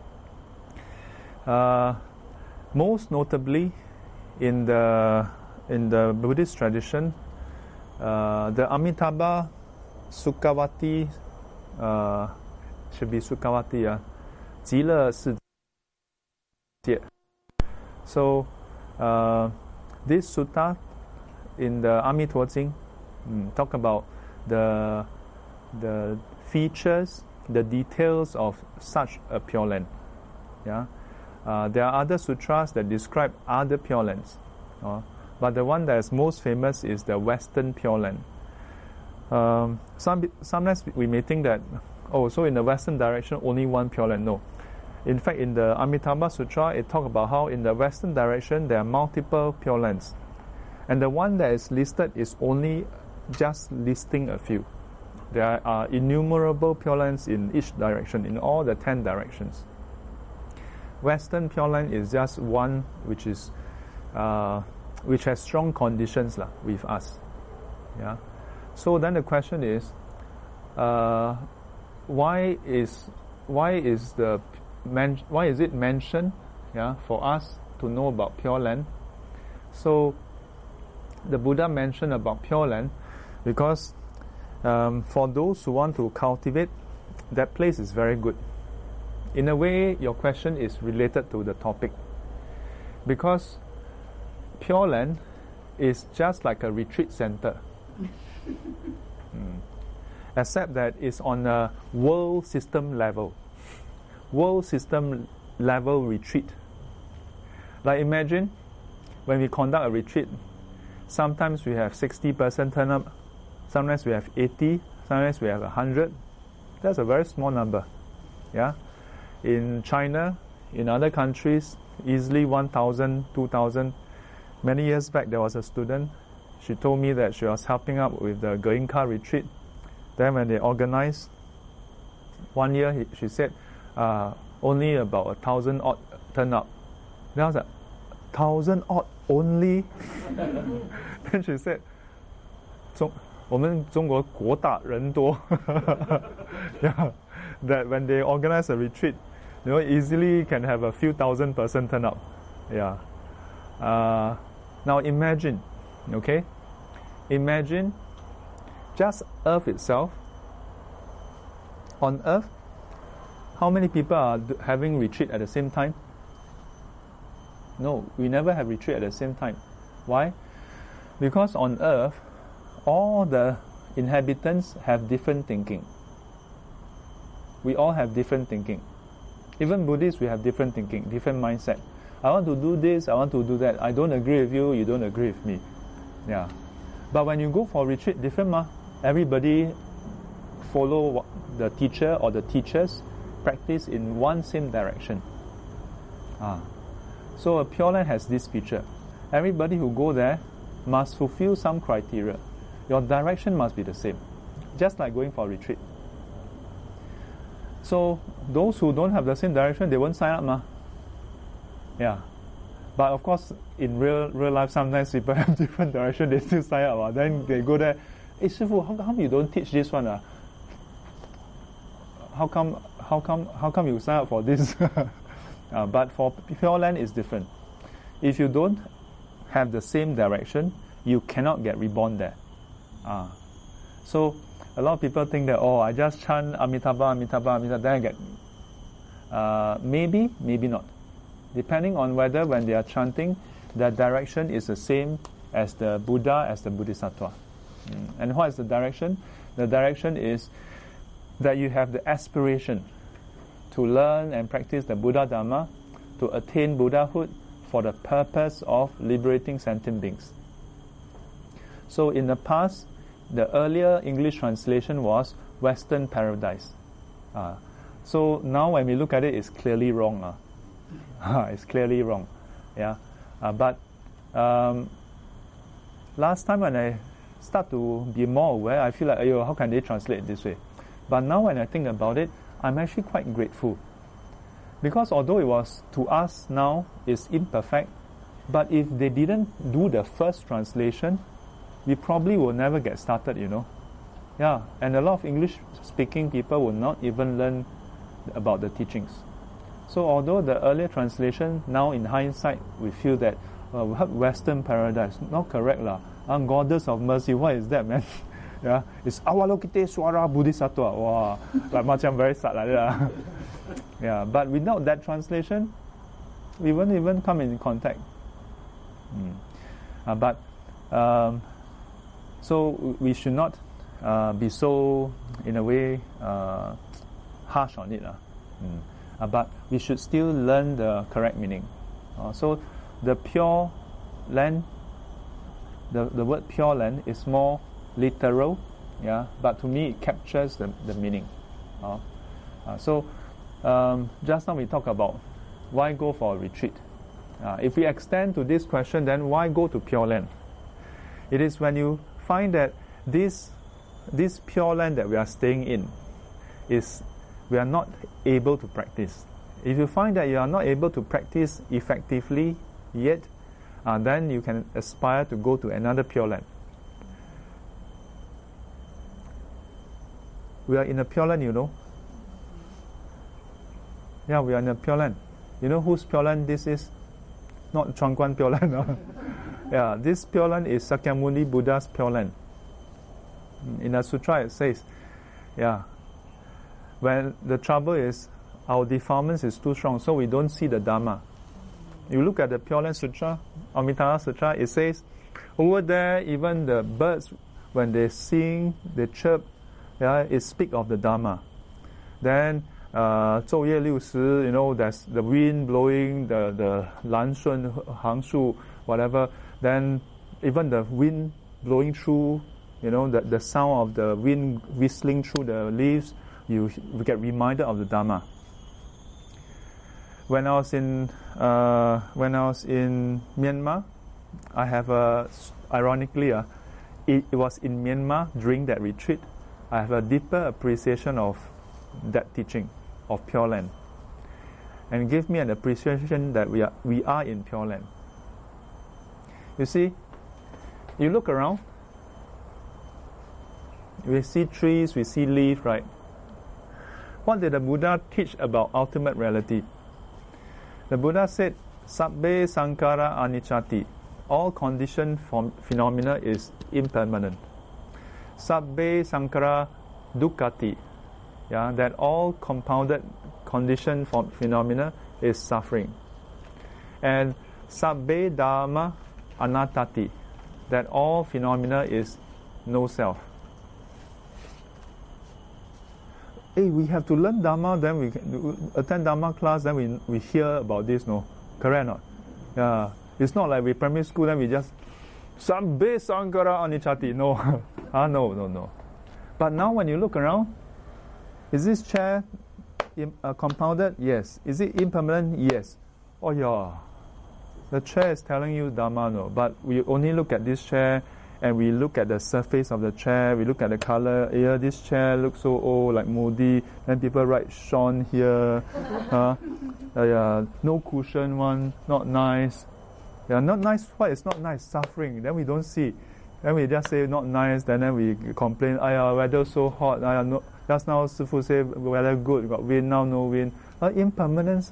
Most notably, in the Buddhist tradition, the Amitabha Sukhavati, should be Sukhavati, 极乐世界. So this sutta in the Amitabha Jing talk about the features, the details of such a Pure Land. There are other sutras that describe other Pure Lands, but the one that is most famous is the Western Pure Land. Sometimes we may think that, so in the Western direction only one Pure Land. No. In fact, in the Amitabha Sutra, it talks about how in the Western direction there are multiple Pure Lands. And the one that is listed is only just listing a few. There are innumerable Pure Lands in each direction, in all the 10 directions. Western Pure Land is just one which has strong conditions with us. So then the question is, why is it mentioned? Yeah, for us to know about Pure Land. So the Buddha mentioned about Pure Land because for those who want to cultivate, that place is very good. In a way, your question is related to the topic, because Pure Land is just like a retreat center, except that it's on a world system level retreat. Like imagine when we conduct a retreat, sometimes we have 60% turn up, sometimes we have 80, sometimes we have 100. That's a very small number. Yeah, in China, in other countries, easily 1,000, 2,000. Many years back, there was a student. She told me that she was helping out with the Goenka retreat. Then when they organized, one year she said only about 1,000 odd turned up. Then I was like, 1,000 odd only? Then she said, 我们中国国大人多. Yeah, that when they organize a retreat, easily can have a few thousand person turn up. Yeah. Now imagine, okay? Imagine just Earth itself. On Earth, how many people are having retreat at the same time? No, we never have retreat at the same time. Why? Because on Earth, all the inhabitants have different thinking. We all have different thinking. Even Buddhists, we have different thinking, different mindset. I want to do this, I want to do that. I don't agree with you, you don't agree with me. Yeah. But when you go for retreat, different ma. Everybody follow the teacher or the teachers practice in one same direction. So a Pure Land has this feature. Everybody who go there must fulfill some criteria. Your direction must be the same, just like going for a retreat. So those who don't have the same direction, they won't sign up ma. Yeah. But of course, in real life, sometimes people have different direction, they still sign up. Then they go there, hey Shifu, how come you don't teach this one? How come you sign up for this? But for Pure Land, it's different. If you don't have the same direction, you cannot get reborn there. So a lot of people think that, I just chant Amitabha, Amitabha, Amitabha, then I get... maybe not. Depending on whether when they are chanting, the direction is the same as the Buddha, as the Bodhisattva. And what is the direction? The direction is that you have the aspiration to learn and practice the Buddha Dharma, to attain Buddhahood for the purpose of liberating sentient beings. So in the past, the earlier English translation was Western Paradise. So now when we look at it, it's clearly wrong. It's clearly wrong. Yeah. But last time when I start to be more aware, I feel like, how can they translate it this way? But now when I think about it, I'm actually quite grateful. Because although it was, to us now, is imperfect, but if they didn't do the first translation, we probably will never get started, Yeah, and a lot of English-speaking people will not even learn about the teachings. So although the earlier translation, now in hindsight, we feel that Western Paradise, not correct lah. Goddess of Mercy, what is that, man? Yeah, it's Avalokiteswara Bodhisattva. Wow, like macam very sad like that. Yeah, but without that translation, we won't even come in contact. So we should not be so, in a way, harsh on it. But we should still learn the correct meaning. So the Pure Land, the word Pure Land is more literal, yeah, but to me it captures the meaning. So just now we talked about why go for a retreat. If we extend to this question, then why go to Pure Land? It is when you find that this Pure Land that we are staying in is we are not able to practice. If you find that you are not able to practice effectively yet, then you can aspire to go to another Pure Land. We are in a Pure Land, you know. Yeah, we are in a Pure Land. You know whose Pure Land this is? Not Chuangguan Pure Land. No? Yeah, this Pure Land is Sakyamuni Buddha's Pure Land. In a sutra it says, yeah, when the trouble is our defilements is too strong, so we don't see the Dharma. You look at the Pure Land Sutra, Amitabha Sutra, it says, over there, even the birds, when they sing, they chirp, yeah, it speaks of the Dharma. Then, 昼夜六时, you know, there's the wind blowing, the 兰顺行树, whatever. Then, even the wind blowing through, you know, the sound of the wind whistling through the leaves, you get reminded of the Dharma. When I was in Myanmar, I have ironically, it was in Myanmar during that retreat, I have a deeper appreciation of that teaching of Pure Land, and give me an appreciation that we are in Pure Land. You see, you look around, we see trees, we see leaves, right? What did the Buddha teach about ultimate reality? The Buddha said, Sabbe Sankara Anichati. All conditioned phenomena is impermanent. Sabbe Sankara Dukkati. Yeah, that all compounded conditioned phenomena is suffering. And Sabbe Dhamma Anattati. That all phenomena is no self. Hey, we have to learn Dharma, then we attend Dharma class, then we hear about this, no? Correct or not? Yeah. It's not like we primary school, then we just Sabbe Sankara Anichati. No. No. But now when you look around, is this chair compounded? Yes. Is it impermanent? Yes. Oh yeah. The chair is telling you Dharma, no. But we only look at this chair, and we look at the surface of the chair, we look at the color. Yeah, this chair looks so old, like moldy. Then people write Sean here. No cushion one, not nice. Yeah, not nice. What is not nice? Suffering. Then we don't see. Then we just say not nice. Then we complain. Weather so hot. No. Just now, Sifu say weather good. Got wind now, no wind. Impermanence.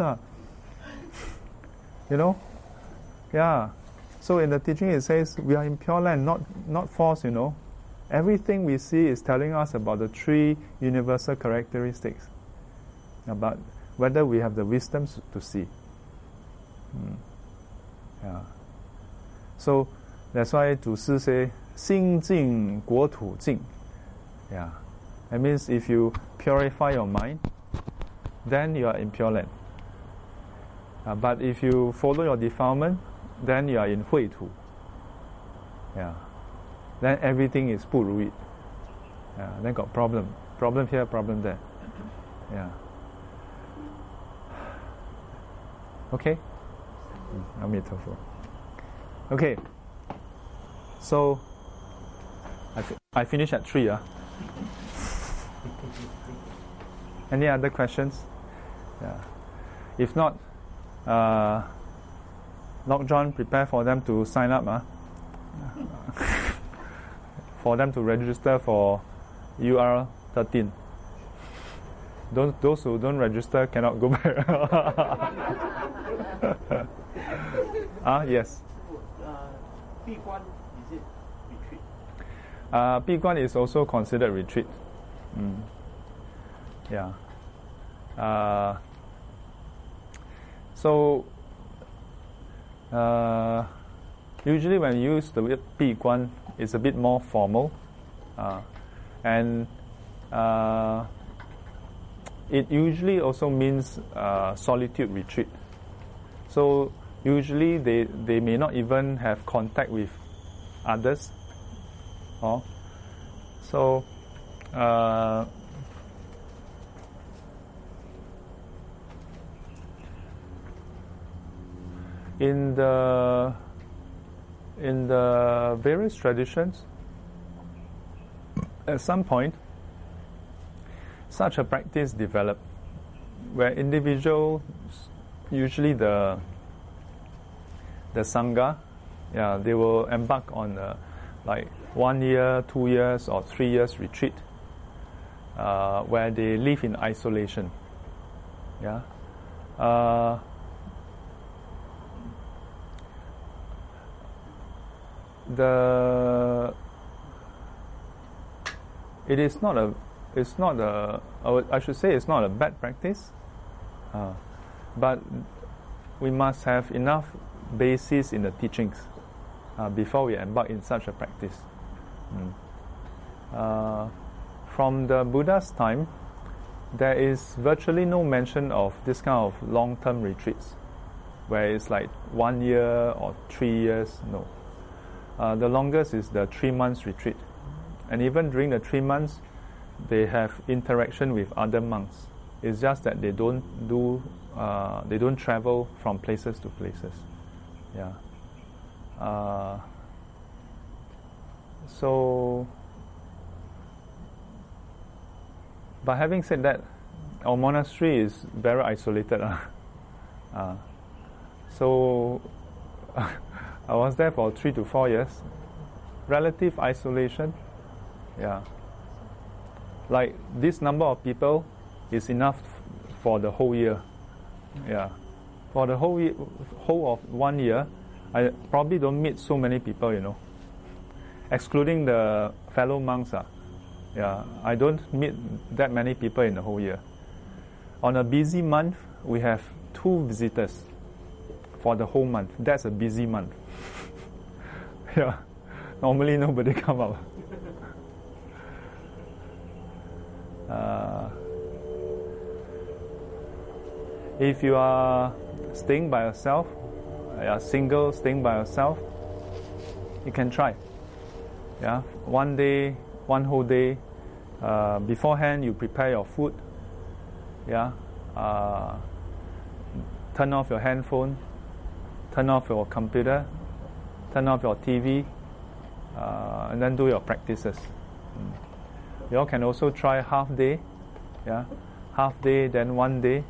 You know. Yeah. So in the teaching it says we are in Pure Land, not false, you know. Everything we see is telling us about the three universal characteristics. But whether we have the wisdom to see. Yeah. So that's why 祖师 say, 心净国土净. Yeah. That means if you purify your mind, then you are in Pure Land. But if you follow your defilement, then you are in 秽土. Yeah. Then everything is 不如意. Yeah. Then got problem. Problem here, problem there. Yeah. Okay? Okay. So, I finished at 3. Any other questions? Yeah. If not, Lok John, prepare for them to sign up, for them to register for UR 13. Those who don't register cannot go back. Yes. Biguan, is it retreat? Biguan is also considered retreat. Yeah. So, usually when you use the word 闭关, it's a bit more formal, and it usually also means solitude retreat. So usually they may not even have contact with others. So in the various traditions, at some point, such a practice developed, where individuals, usually the sangha, they will embark on like 1 year, 2 years, or 3 years retreat, where they live in isolation. Yeah. I should say it's not a bad practice, but we must have enough basis in the teachings before we embark in such a practice. From the Buddha's time, there is virtually no mention of this kind of long-term retreats, where it's like 1 year or 3 years. No. The longest is the 3 months retreat. And even during the 3 months, they have interaction with other monks. It's just that they don't travel from places to places. Yeah. But having said that, our monastery is very isolated. So I was there for 3 to 4 years. Relative isolation. Yeah. Like this number of people is enough for the whole year. Yeah. For the whole of 1 year, I probably don't meet so many people, excluding the fellow monks. Yeah, I don't meet that many people in the whole year. On a busy month, we have 2 visitors for the whole month. That's a busy month. Yeah, normally nobody come up. If you are staying by yourself, single, staying by yourself, you can try. Yeah, 1 day, 1 whole day. Beforehand, you prepare your food. Yeah, turn off your handphone, turn off your computer, turn off your TV, and then do your practices. You all can also try half day. Yeah, half day, then 1 day.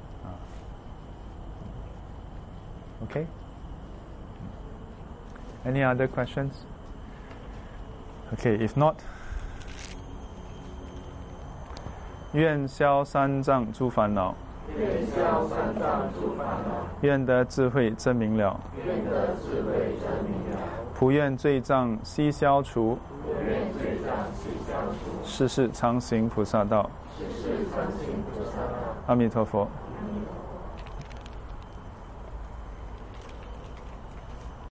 Okay. Any other questions? Okay, if not, 愿消三障诸烦恼， 愿消三障诸烦恼， 愿得智慧真明了， 愿得智慧真明了， 普愿罪障悉消除， 普愿罪障悉消除， 世世常行菩萨道。 世世常行菩萨道。 阿弥陀佛。 阿弥陀佛。